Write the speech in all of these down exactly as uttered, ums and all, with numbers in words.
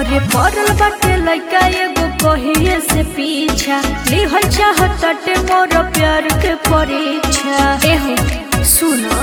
अरे पड़ल बाटे लइका एगो कहिए से पीछा लिहल चाहताटे मोर प्यार के परीक्षा। एहो सुनो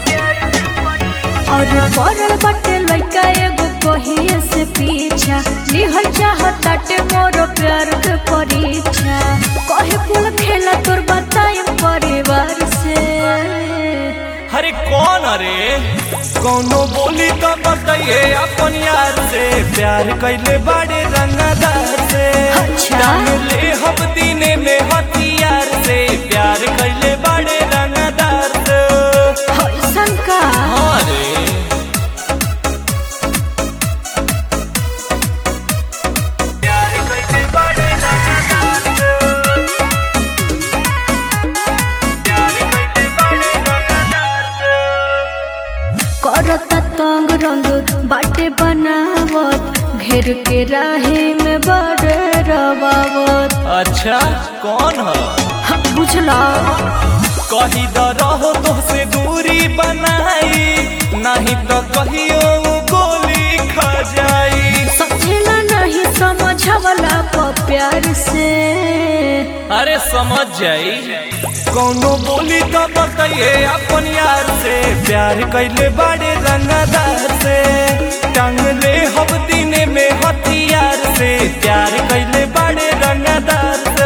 अरे पड़ल बाटे लइका एगो कहिए से पीछा लिहल चाहताटे मोर प्यार के परीक्षा। कहे कुल खेला तोर बताए परिवार से। अरे कौन अरे कौनो बोली तो बताइए अपन यार से प्यार कैले बड़े रंगदार से। अच्छा ले हम दीने में हथियार से प्यार कैले बड़े रंगदार से। हसन का अरे प्यार कैले बड़े रंगदार से। प्यार कैले बड़े रंगदार से। करता तंग रंग बाटे बनावत घेर के राहे में बड़े रवावत। अच्छा कौन है हम बुझला कही द रहो तो से दूरी बनाई नहीं तो कहियो गोली खा जाई। समझला नहीं समझवला प प्यार से। अरे समझ जाई कौनो बोली तो बताइए अपन यार से प्यार कैले बड़े रंगदार से। टांगले हम दीने में हथियार से प्यार कैले बड़े रंगदार से।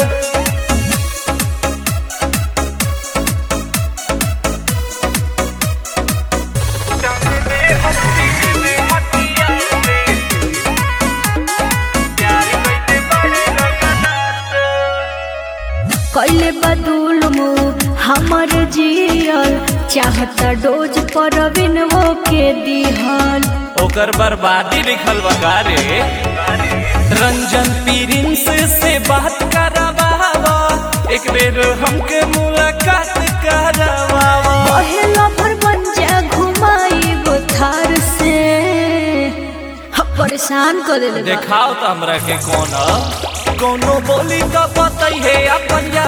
कैले बदुल मुँह हमर जियल चाहता डोज पर बिन वो के दिहल। ओकर बर्बादी लिखल बगारे रंजन प्रिंस से बात करवावा एक बेर हमके मुलाकात करवावा। पहला भर बन जा घुमाई गोथार से। हम परेशान कर देले बा। देखाओ तो हमरा के कौन कौनो बोली तो बताइए अपन यार